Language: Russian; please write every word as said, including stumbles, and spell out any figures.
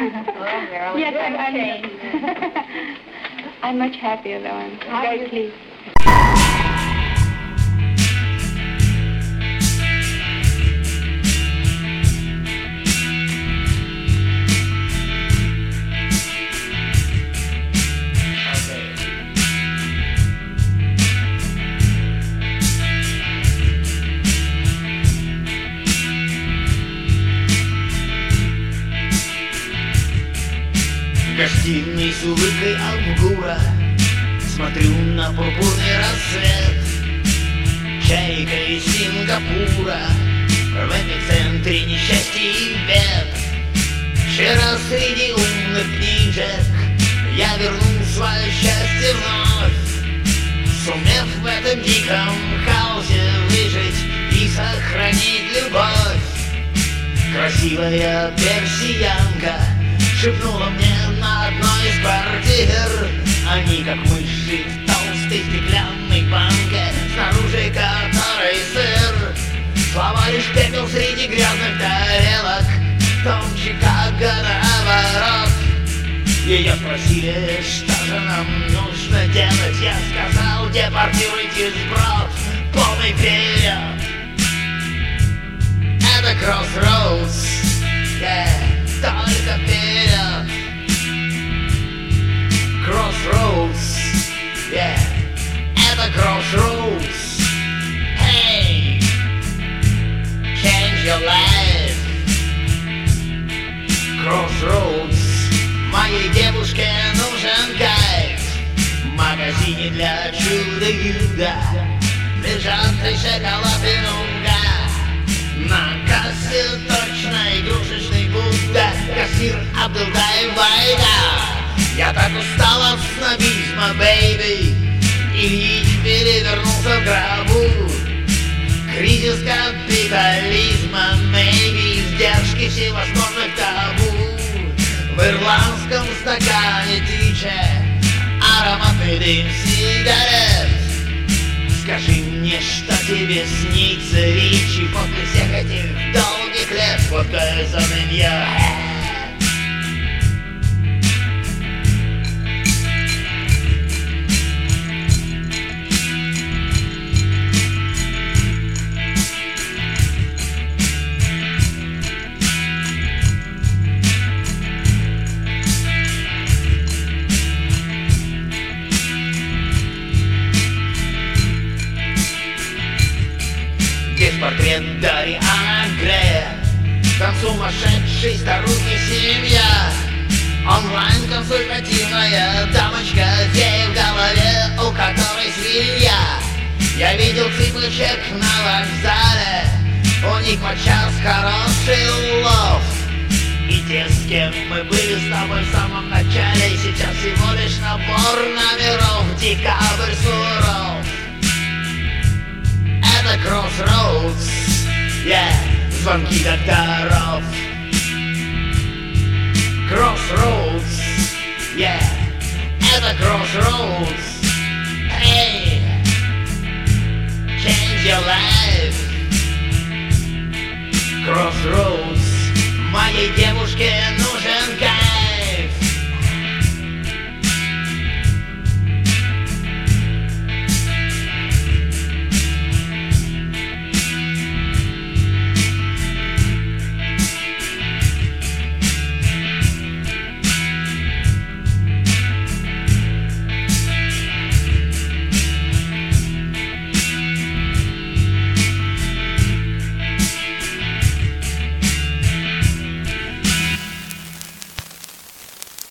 Well, girl, Yes, you I'm, have I'm, changed. I'm much happier though. I'm How very you- pleased. В гостиной с улыбкой Авгура смотрю на пурпурный рассвет. Чайка из Сингапура в эпицентре несчастья и бед. Вчера среди умных книжек я вернул свое счастье вновь, сумев в этом диком хаосе выжить и сохранить любовь. Красивая персиянка шепнула мне на одной из квартир: они как мыши в толстой стеклянной банке, снаружи которой сыр. Слова лишь пепел среди грязных тарелок, тонче как наоборот. Ее спросили, что же нам нужно делать. Я сказал: депортируйте сброд полный вперед. Это Crossroads, yeah, только вперед. Crossroads, yeah, это Crossroads. Hey, change your life. Crossroads, моей девушке нужен кайф. В магазине для чуда-юда лежат три шоколад и нуга. На кассе точно игрушечный Будда, кассир Абдулгаев Вайда. Я так устал от снобизма, бэйби, Ильич перевернулся в гробу. Кризис капитализма, maybe, издержки всевозможных табу. В ирландском стакане тича ароматный дым сигарет. Скажи мне, что тебе снится, Ричи, после всех этих долгих лет. What goes on in your head? Здесь портрет Дориана Грея, там сумасшедший старухи семья. Онлайн-консультативная дамочка, фея в голове, у которой свинья. Я видел цыплочек на вокзале, у них подчас хороший улов. И те, с кем мы были с тобой в самом начале, сейчас всего лишь набор номеров. Декабрь суров. Это Crossroads, yeah, звонки докторов. Crossroads, yeah, это Crossroads. Hey, change your life. Crossroads, моей девушке нужен